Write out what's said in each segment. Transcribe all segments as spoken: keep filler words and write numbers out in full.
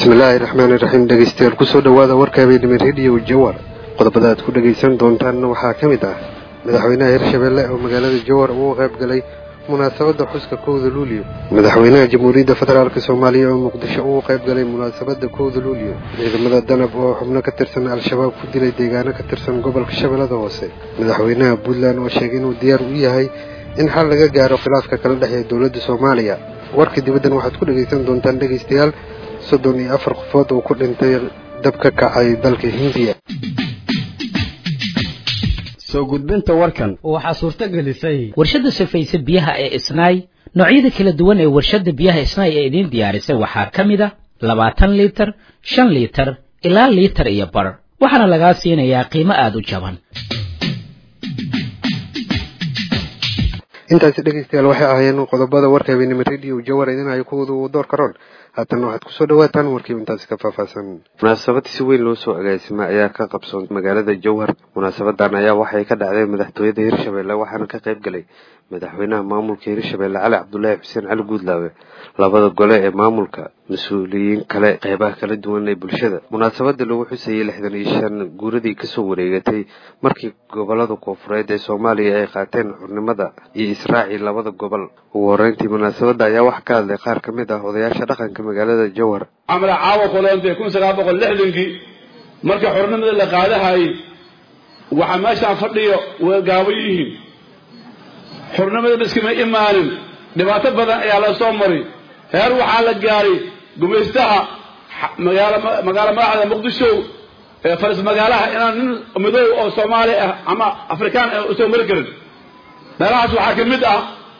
bismillaahi raxmaani raxiim dhegeystayaal kusoo dhawaada warka habeenimo radio Jawhar qodobada aad ku dhageysan doontaan waxaa ka mid ah madaxweynaha Hirshabelle oo magaalada Jawhar uu qayb galay munaasabadda xuska kowda Luulyo madaxweynaha Jamhuuriyadda Federaalka Soomaaliya oo Muqdisho uu qayb galay munaasabadda kowda Luulyo ciidamada danab oo xubno ka tirsan al-shabaab ku dilay deegaano ka tirsan gobolka Shabeellada Hoose madaxweynaha Puntland oo sheegay inuu diyaar u yahay in xal laga gaaro khilaafka kala dhexeeya dawladda Soomaaliya warka dibaddan waxaad ku dhageysan doontaan dhageystayaal soddon iyo afar qofood oo ku dhintay dab ka kacay dalka Hindiya soo gudbinta warkan waxa suurta gelisay warshada sifaysa biyaha ee Isnaay noocyada kala duwan ee warshada biyaha Isnaay ee idin diyaarisay waxa kamid ah labaatan litir shan litir ilaa litir iyo bar waxaana laga siinayaa qiimo aad u jaban intaas dhageystayaal waxay ahaayeen qodobada warka habeenimo radio Jawhar idin ay ku wada door karoon haatan waxaad kusoo dhawaataan warkii intaas ka faahfaahsan munaasabad si weyn loo soo agaasimay ayaa ka qabsoon magaalada Jawhar munaasabadan ayaa waxay ka dhacday madaxtooyada Hirshabelle waxaana ka qayb galay madaxweynaha maamulka Hirshabelle Cali Cabdullaahi Xuseen Cali Guudlaawe labada gole ee maamulka mas'uuliyiin kale qaybaha kala duwan ee bulshada munaasabada lagu xusayay lixdan iyo shan guuradii ka soo wareegatay markii gobolada Koonfureed ee Soomaaliya ay qaateen xurnimada iyo Israaciil labada gobol ugu horeyntii munaasabada ayaa wax ka hadlay qaar kamid ah odayaasha dhaqanka magaalada Jawhar amra caawa qoleentay kun sagaal boqol lixdan markii xurnimada la qaadahay waxa meesha fadhiyo way gaabayeen xurnimada iskama imaanin dhibaato badan ayaa la soo maray heer waxa la gaaray gumeystaha magaala magaala madaxda Muqdisho ee faris magaalaha inaan midow oo Soomaali ah ama Afrikaan oo soo mari karin meelahaas waxa ka mid ah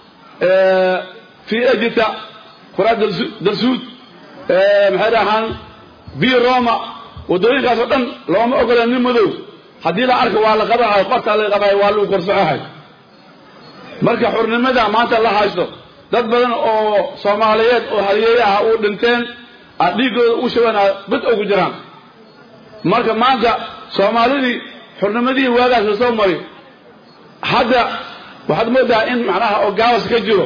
ee fi ajita quraad dalsuud ee maxaadahan bi Roma wadooyinkaas oo dhan looma ogolaan nin madow hadii la arko waa la qabahay qorta la qabahay waa lagu korsaxay marka xurnimada maanta la haysto dad badan oo Soomaaliyeed oo haliyaha u dhinteen adigooda u shawana bad ugu jiraan marka maanta Soomaalidii xurnimadii waagaas soo maray hadda waxaad moodaa in macnaha oo gaas ka jiro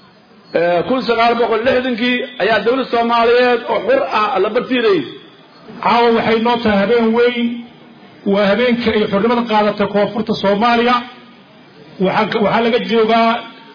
ee kun sagaal boqol lixdan ayaa dawladda Soomaaliyeed oo xur ah la bartiiray caawa waxay noo tahay habeen weyn waa habeenka ay xurnimada qaadatay koonfurta Soomaaliya waxa waxa laga joogaa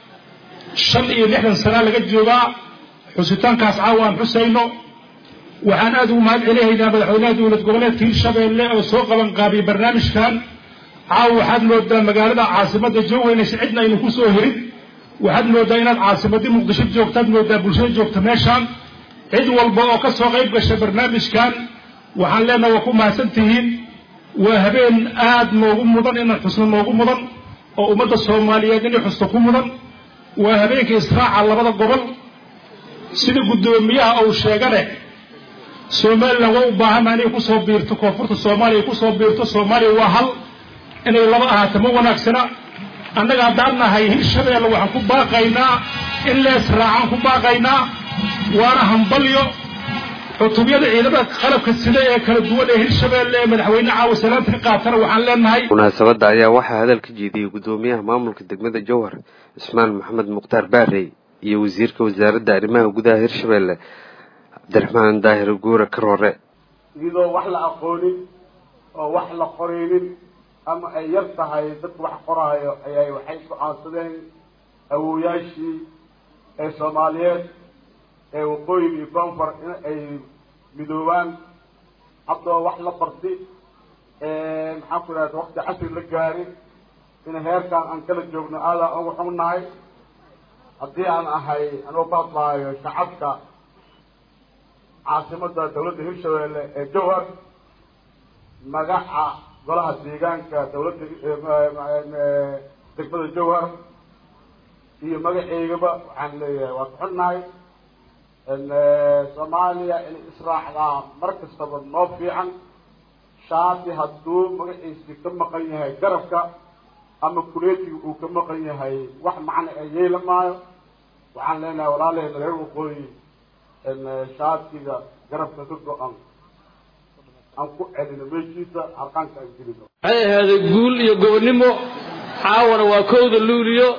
shan iyo lixdan sano laga joogaa xusitaankaas caawa aan xusayno waxaan aad ugu mahad celinaynaa madaxweynaha dawlad goboleedka Hirshabelle oo soo qaban qaabiyay barnaamijkan caawa waxaad moodaa magaalada caasimadda Jawhar inay cidna aynu ku soo hirin waxaad moodaa inaad caasimadda Muqdisho joogtaad moodaa bulshada joogta meeshaan cid walba oo ka soo qayb gashay barnaamijkan waxaan leenahay waa ku mahadsantihiin waa habeen aad noogu mudan inaan xusno noogu mudan oo ummadda Soomaaliyeed inay xusto ku mudan waa habeenka Israaca labada gobol sida gudoomiyaha oo sheegay Soomaaliland waa u baahan inay ku soo biirto koonfurta Soomaaliya ku soo biirto Soomaaliya waa hal inay laba ahaato ma wanaagsana annaga daarnahay Hirshabelle waxaan ku baaqaynaa in la israacan ku baaqaynaa waana hambalyo cutubiyada ciidamada qalabka sida ee kala duwan ee Hirshabelle madaxweynaha caawa salaanta ka qaatana waxaan leenahay munaasabada ayaa waxa hadal ka jeediyay gudoomiyaha maamulka degmada Jawhar Ismaan Maxamed Muqtaar Baarey iyo wasiirka wasaaradda arrimaha gudaha Hirshabelle Abdiraxmaan Daahir Guura Karoore iyadoo wax la aqoonin oo wax la qoreenin ama ay yar tahay dad wax qoraayo ayay waxay ku aansadeen awooyaashii ee Soomaaliyeed ee waqooyiga iyo koonfur in ay midoobaan hadda wax la bartay ee maxaa ku raad waqti casri la gaaray in heerkan aan kala joogno aada ugu xumnahay haddii aan ahay anoo baabaayo shacabka caasimadda dawladda Hirshabelle ee Jawhar magaca golaha deegaanka dawladda degmada Jawhar iyo magaceygaba waxaan leeyahay waa xunnahay Soomaaliya in israacda markastaba noo fiican shaati hadduu magaciisa ka maqan yahay garabka ama kuleetiga uu ka maqan yahay wax macna ay yeelamaayo waxaan leenahay walaalahayna reer waqooyi in shaatiga garabka ka go'an aan ku celino meeshiisa halkaanka aan gelino waxay ahayd guul iyo gobonimo caawana waa kowda Luulyo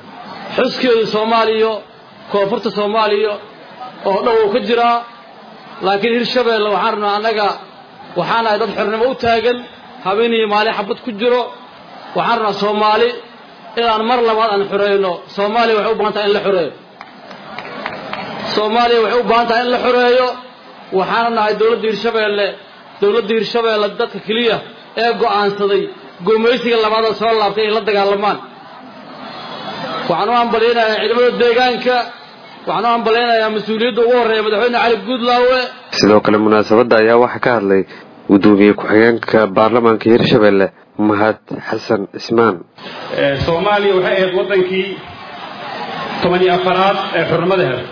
xuskeeda Soomaaliya koonfurta Soomaaliya oo dhow ka jira laakiin hirshabeelle waxaan rabnaa annaga waxaan ahay dad xornimo u taagan habeenii maalin xabad ku jiro waxaan rabnaa soomaali inaan mar labaad aan xoreyno soomaaliya waxay u baahan tahay in la xoreeyo soomaaliya waxay u baahan tahay in la xoreeyo waxaan nahay dawladda hirshabeelle dawladda hirshabeelle dadka keliya ee go'aansaday gumaysiga labaad oo soo laabtay in la dagaalamaan waxaan u hambaleynayaa ciidamada deegaanka waxaan u hambaleynayaa mas-uuliyadda ugu horreeya madaxweyne cali guudlaawe sidoo kale munaasabadda ayaa waxaa ka hadlay gudoomiye ku-xigeenka baarlamaanka hirshabeelle mahad xasan cismaan soomaaliya waxay ahayd waddankii toban iyo afaraad ee xurnimada helay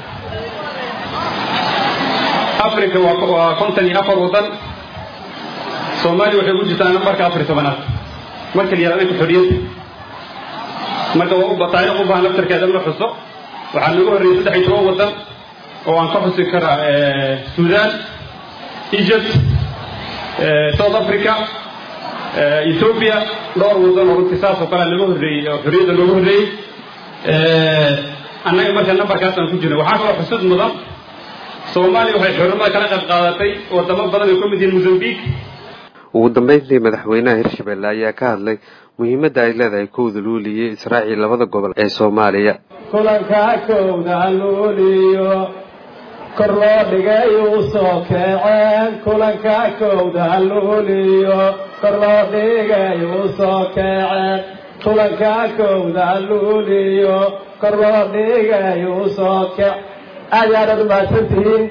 afrika waa konton iyo afar waddan soomaaliya waxay ku jirtaa nambarka afar iyo tobanaad marka la yidhahdo dhanka xorriyadda marka waa u bataariikh u baahan laftarkeeda in la xuso waxaa nagu horreeyay saddex iyo toban waddan oo aan ka xusi karaa suudaan egypt south africa ethiopia dhowr waddan oo runtii saas oo kale laga horreeyey oo xorriyadda looga horreeyey annaga marka nambarkaasaan ku jirnay waxaa kaloo xusud mudan soomaaliya waxay xornimada kala qayb qaadatay wadamo badan ay ka mid yihiin mozambique ugu dambeyntii madaxweynaha hirshabeelle ayaa ka hadlay muhiimadda ay leedahay kowda luuliye israaciil labada gobol ee soomaaliya kulanka kowda luuliyo kor loo dhigay u soo kaceen kulanka kowda luuliyo kor loo dhigay u soo kaceen kulanka kowda luuliyo kor loo dhigay u soo kaceen aad iyo aad aad u mahadsantihiin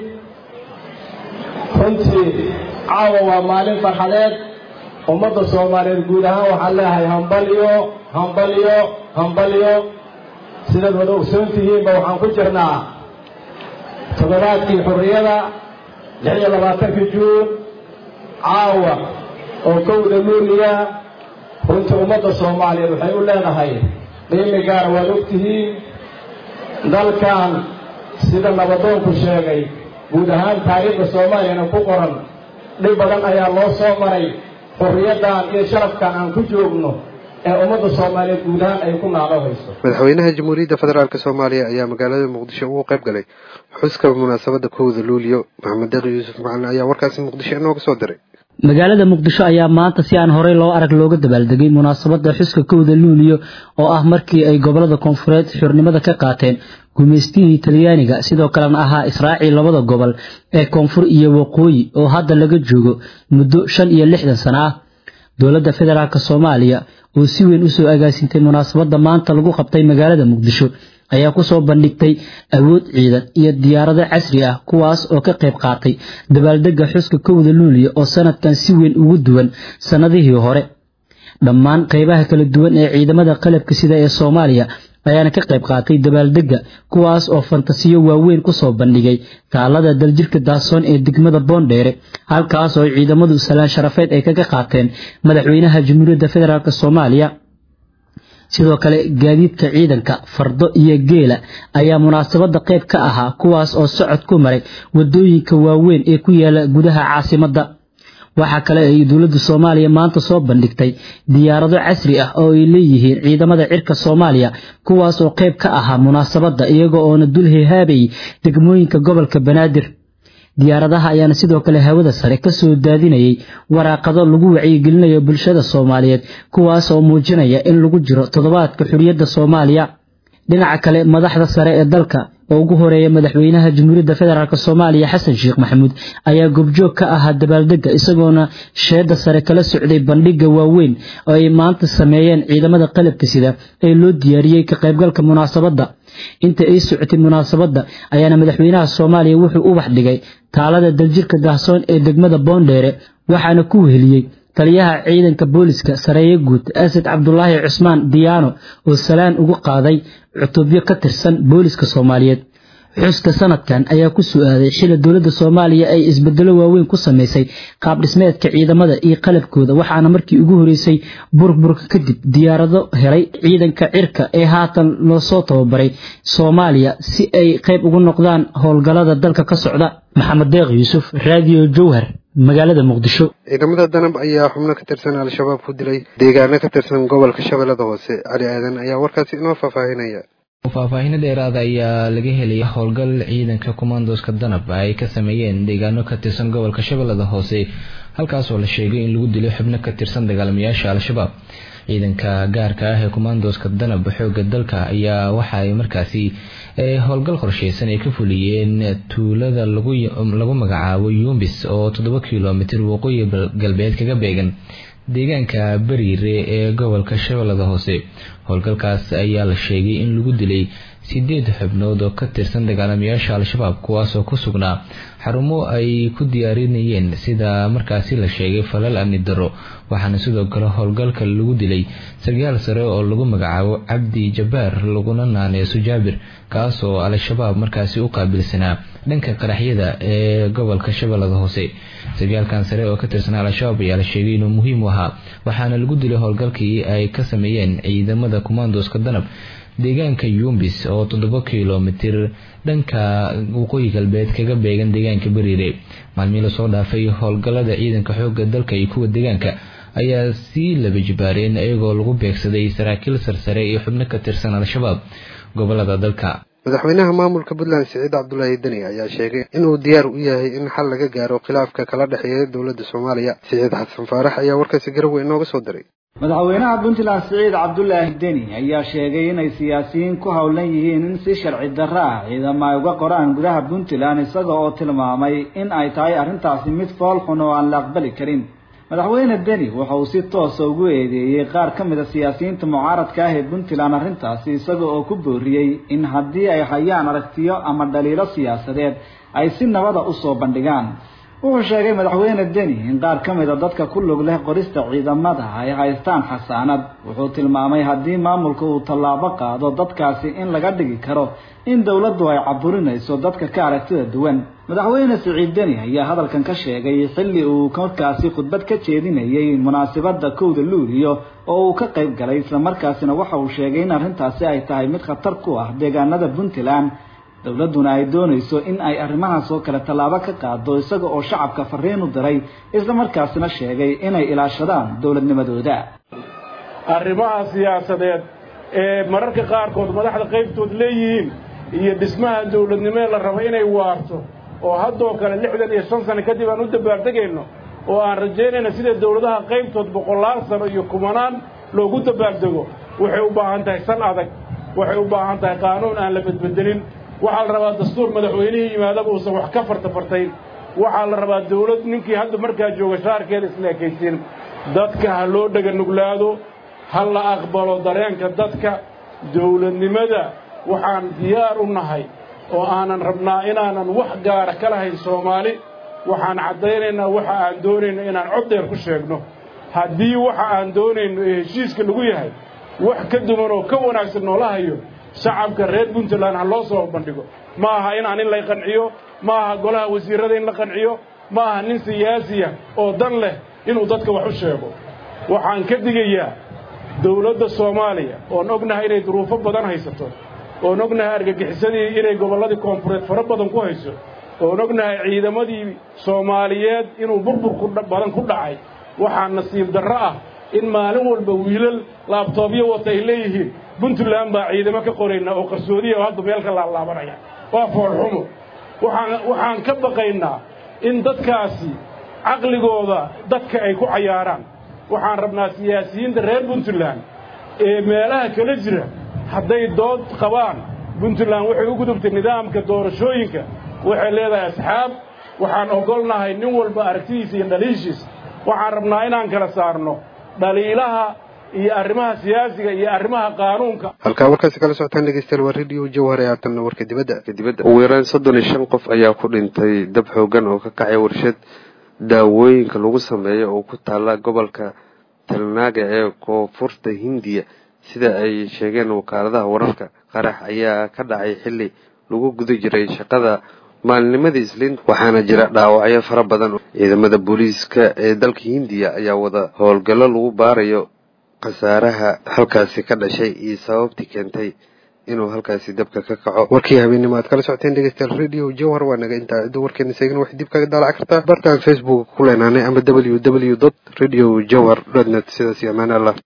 runtii caawa waa maalin farxadeed ummadda soomaaliyeed guud ahaan waxaan leeyahay hambalyo hambalyo hambalyo sidaad wada ogsoon tihiinba waxaan ku jirnaa toddobaadkii xurriyada lix iyo labaatankii juun caawa oo kowda luuliya runtii ummadda soomaaliyeed waxay u leedahay qiimi gaara waad ogtihiin dalkan sida nabadoonku sheegay guud ahaan taariikhda soomaaliyana ku qoran dhib badan ayaa loo soo maray xorriyaddan iyo sharafkan aan ku joogno ee ummadda soomaaliyeed guud ahaan ay ku naadoohayso madaxweynaha jamhuuriyadda federaalk soomaaliya ayaa magaalada muqdisho ugu qayb galay xuska munaasabadda kowda luuliyo maxamed deeq yuusuf macalin ayaa warkaasi muqdisho inooga soo diray magaalada muqdisho ayaa maanta si aan horey loo arag looga dabaaldegay munaasabadda xuska kowda luuliyo oo ah markii ay gobolada koonfureed xornimada ka qaateen gumaystihii talyaaniga sidoo kalena ahaa israaciil labada gobol ee koonfur iyo waqooyi oo hadda laga joogo muddo shan iyo lixdan sano ah dowladda federaalk soomaaliya oo si weyn usoo agaasintay munaasabadda maanta lagu qabtay magaalada muqdisho ayaa kusoo bandhigtay awood ciidan iyo diyaarado casri ah kuwaas oo ka qayb qaatay dabaaldega xuska kowda luuliyo oo sanadkan si weyn ugu duwan sanadihii hore dhammaan qaybaha kala duwan ee ciidamada qalabka sida ee soomaaliya ayaana ka qayb qaatay dabaaldega kuwaas oo fantasiyo waaweyn kusoo bandhigay taalada daljirka daasoon ee degmada boondheere halkaas oo ciidamadu salaan sharafeed ay kaga qaateen madaxweynaha jamhuuriyadda federaalk soomaaliya sidoo kale gaadiidka ciidanka fardo iyo geela ayaa munaasabadda qayb ka ahaa kuwaas oo socod ku maray wadooyinka waaweyn ee ku yaala gudaha caasimadda waxaa kale ay dowladda soomaaliya maanta soo bandhigtay diyaarado casri ah oo ay leeyihiin ciidamada cirka soomaaliya kuwaas oo qayb ka ahaa munaasabadda iyaga oona dul hehaabayay degmooyinka gobolka banaadir diyaaradaha ayaana sidoo kale hawada sare ka soo daadinayay waraaqado lagu wacyigelinayo bulshada soomaaliyeed kuwaas oo muujinaya in lagu jiro toddobaadka xurriyadda soomaaliya dhinaca kale madaxda sare ee dalka oo ugu horeeya madaxweynaha jamhuuriyadda federaalk soomaaliya xasan sheekh maxamuud ayaa goobjoog ka ahaa dabaaldega isagoona sheeda sare kala socday bandhiga waaweyn oo ay maanta sameeyeen ciidamada qalabka sida ee loo diyaariyey ka qaybgalka munaasabadda inta ay socotay munaasabadda ayaana madaxweynaha soomaaliya wuxuu u baxdhigay taalada daljirka dahsoon ee degmada boondheere waxaana ku weheliyey taliyaha ciidanka booliska sareeye guud asad cabdulaahi cusmaan diyaano oo salaan ugu qaaday cutubyo ka tirsan booliska soomaaliyeed xuska sanadkan ayaa ku soo-aaday xilli dowladda soomaaliya ay isbedelo waaweyn ku samaysay qaab dhismeedka ciidamada iyo qalabkooda waxaana markii ugu horeysay burburka kadib diyaarado helay ciidanka cirka ee haatan loo soo tababaray soomaaliya si ay qayb ugu noqdaan howlgallada dalka ka socda maxamed deeq yuusuf raadiyo jowhar magaalada muqdisho ciidamada danab ayaa xubno ka tirsan al-shabaab ku dilay deegaano ka tirsan gobolka shabeellada hoose cali aadan ayaa warkaasi inoo faahfaahinaya faahfaahin dheeraad ayaa laga helay howlgal ciidanka commandoska danab ay ka sameeyeen deegaano ka tirsan gobolka Shabeellada Hoose halkaas oo la sheegay in lagu dilay xubno ka tirsan dagaalamayaasha al-shabaab. ciidanka gaarka ah ee commandoska danab xooga dalka ayaa waxa ay markaasi ee howlgal qorsheysan ay ka fuliyeen tuulada lagu lagu magacaabo Yumbis oo toddoba kiiloomitir waqooyi galbeed kaga beegan deegaanka Bariire ee gobolka Shabeellada Hoose. howlgalkaas ayaa la sheegay in lagu dilay sideed xubnood oo ka tirsan dagaalamayaasha al-shabaab kuwaas oo ku sugnaa xarumo ay ku diyaarinayeen sida markaasi la sheegay falal amni daro. waxaana sidoo kale howlgalka lagu dilay sargaal sare oo lagu magacaabo Cabdi Jabbaar laguna naaneeso Jaabir kaas oo al-shabaab markaasi u qaabilsanaa dhanka qaraxyada ee gobolka Shabeellada Hoose. sargaalkan sare oo ka tirsan al-shabaab ayaa la sheegay inuu muhiim u ahaa waxaana lagu dilay howlgalkii ay ka sameeyeen ciidamada commandoska danab deegaanka Yumbis oo toddoba kiiloomitir dhanka waqooyi galbeed kaga beegan deegaanka Bariire. maalmihii la soo dhaafay howlgallada ciidanka xoogga dalka iyo kuwa deegaanka ayaa si laba jibaareen iyagoo lagu beegsaday saraakiil sarsare iyo xubno ka tirsan al-shabaab gobolada dalka. madaxweynaha maamulka Puntland Siciid Cabdullaahi Dani ayaa sheegay inuu diyaar u yahay in xal laga gaaro khilaafka kala dhexeeya dowladda Soomaaliya. Siciid Xasan Faarax ayaa warkaasi garowe inooga soo diray. madaxweynaha Puntland Siciid Cabdullaahi Dani ayaa sheegay inay siyaasiyiin ku hawlan yihiin in si sharci darro ah ciidamo ay uga qoraan gudaha Puntland isaga oo tilmaamay in ay tahay arrintaasi mid fool xun oo aan la aqbali karin. madaxweyne Dani waxa uu si toos ah ugu eedeeyay qaar ka mid ah siyaasiyiinta mucaaradka ah ee Puntland arrintaasi isaga oo ku booriyay in haddii ay hayaan aragtiyo ama dhaliilo siyaasadeed ay si nabad ah u soo bandhigaan. wuxuu sheegay madaxweyne Dani in qaar ka mid ah dadka ku lug leh qorista ciidamada ay haystaan xasaanad. wuxuu tilmaamay haddii maamulka uu tallaabo qaado dadkaasi in laga dhigi karo in dawladdu ay caburinayso dadka ka aragtida duwan. madaxweyne Siciid Dani ayaa hadalkan ka sheegay xilli uu markaasi khudbad ka jeedinayay munaasabadda kowda Luulyo oo uu ka qayb galay isla markaasina waxa uu sheegay in arrintaasi ay tahay mid khatar ku ah deegaanada Puntland dawladuna ay doonayso in ay arrimahaas oo kale tallaabo ka qaado isaga oo shacabka fariin u diray isla markaasina sheegay inay ilaashadaan dawladnimadooda. arrimaha siyaasadeed ee mararka qaarkood madaxda qaybtood leeyihiin iyo dhismaha dawladnimada la rabo inay waarto oo haddoo kale lixdan iyo shan sano kadib aan u dabaaldegayno oo aan rajaynayna sida dawladaha qaybtood boqolaal sano iyo kumanaan loogu dabaaldego waxay u baahan tahay san adag waxay u baahan tahay qaanuun aan la bedbedelin. waxaa la rabaa dastuur madaxweynihii yimaadaba uusan wax ka fartafartayn. waxaa la rabaa dawlad ninkii hadda markaa jooga shaarkeeda isla ekaysiin. dadka ha loo dhaga nuglaado ha la aqbalo dareenka dadka. dawladnimada waxaan diyaar u nahay oo aanan rabnaa inaanan wax gaara ka lahayn Soomaali. waxaan caddaynaynaa waxa aan doonayno inaan cod dheer ku sheegno. haddii waxa aan doonayno ee heshiiska lagu yahay wax ka duwan oo ka wanaagsan noola hayo shacabka reer Puntland ha loo soo bandhigo. ma aha inaan in la qanciyo ma aha golaha wasiirada in la qanciyo ma aha nin siyaasi ah oo dan leh inuu dadka wax u sheego. waxaan ka digayaa dawladda Soomaaliya oo ognahay inay duruufo badan haysato oo ognahay argagixisadii inay gobolladii koonfureed fara badan ku hayso oo ognahay ciidamadii Soomaaliyeed inuu burbur ku badan ku dhacay. waxaan nasiib darro ah in maalin walba wiilal laabtoobyo wata ay leeyihiin Puntland baa ciidamo ka qorayna oo qarsoodiya oo hadda meel ka laalaabanaya. waa fool xumo. waxaan waxaan ka baqaynaa in dadkaasi caqligooda dadka ay ku cayaaraan. waxaan rabnaa siyaasiyiinta reer Puntland ee meelaha kala jira hadday dood qabaan Puntland waxay u gudubtay nidaamka doorashooyinka waxay leedahay asxaab. waxaan ogolnahay nin walba aragtidiisa iyo dhaliishiisa. waxaan rabnaa inaan kala saarno dhaliilaha iyo arrimaha siyaasiga iyo arrimaha qaanuunka. halka warkaasi kala socotaan dhegeystayaal waa radio Jawhar ee aatan warka dibadda dibadda ugu yaraan soddon iyo shan qof ayaa ku dhintay dab xoogan oo ka kacay warshad daawooyinka lagu sameeyo oo ku taala gobolka Talnaaga ee koonfurta Hindiya sida ay sheegeen wakaaladaha wararka. qarax ayaa ka dhacay xilli lagu guda jiray shaqada maalnimadii Isniin waxaana jira dhaawacyo fara badan. ciidamada booliiska ee dalka Hindiya ayaa wada howlgallo lagu baarayo khasaaraha halkaasi ka dhashay iyo sababtii keentay inuu halkaasi dabka ka kaco. warkii habeenimo aad kala socoteen dhegeystayaal radio Jawhar waa naga intaa. cidda warkeena isagana wax dib kaga daalac kartaa bartaan Facebook ku leenaanay ama w w w dot radio jawhar dot net. sidaas iyo amaan Allah.